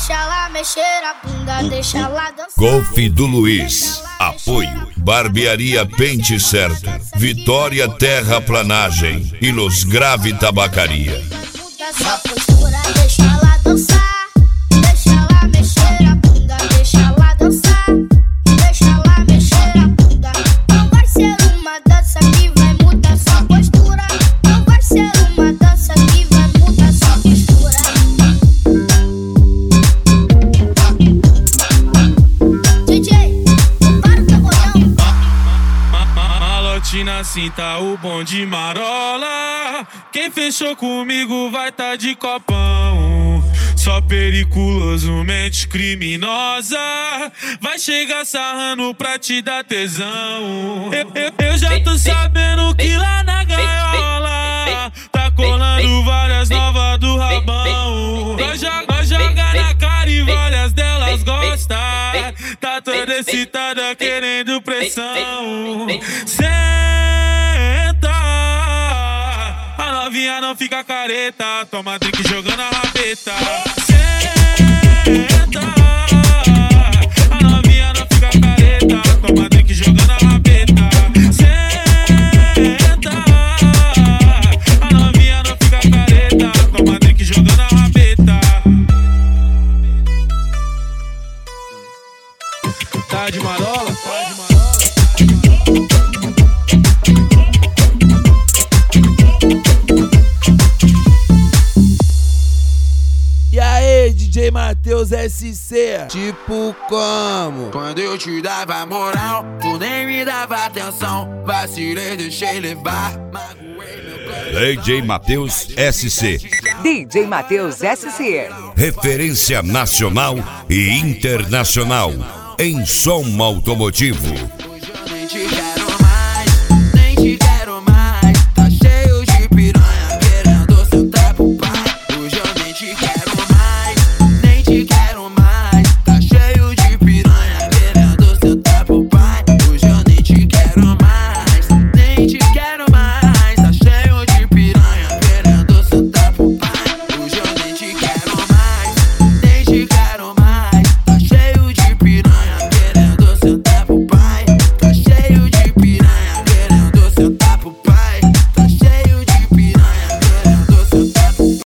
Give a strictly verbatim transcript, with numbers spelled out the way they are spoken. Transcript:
Deixa ela mexer a bunda, deixa ela dançar. Golf do Luiz. Apoio Barbearia Pente Certo, Vitória Terraplanagem e Los Grave Tabacaria. Essa postura, deixa ela dançar. Deixa ela mexer a bunda, deixa ela dançar. Deixa ela mexer a bunda. Não vai ser uma dança que vai mudar sua postura. Não vai ser uma dança que vai mudar sua postura. D J, para o tabuão. Malote na cinta, o bom de marola. Quem fechou comigo vai tá de copão. Só periculoso, mente criminosa. Vai chegar sarrando pra te dar tesão. Eu, eu, eu já tô sabendo que lá na gaiola tá colando várias novas do rabão. Nós joga, nós joga na cara e várias delas gostam. Tá toda excitada querendo pressão. Senta, a novinha não fica careta. Toma drink jogando a rabeta. Senta, a novinha não fica careta. Toma drink jogando a rabeta. Senta, a novinha não fica careta. Toma drink jogando a rabeta. Tá de marola? Tá de marola? E aí, D J Matheus S C, tipo como? Quando eu te dava moral, tu nem me dava atenção. Vacilei, deixei levar, magoei meu coração. D J Matheus S C. D J Matheus S C. Referência nacional e internacional em som automotivo. Hoje eu nem te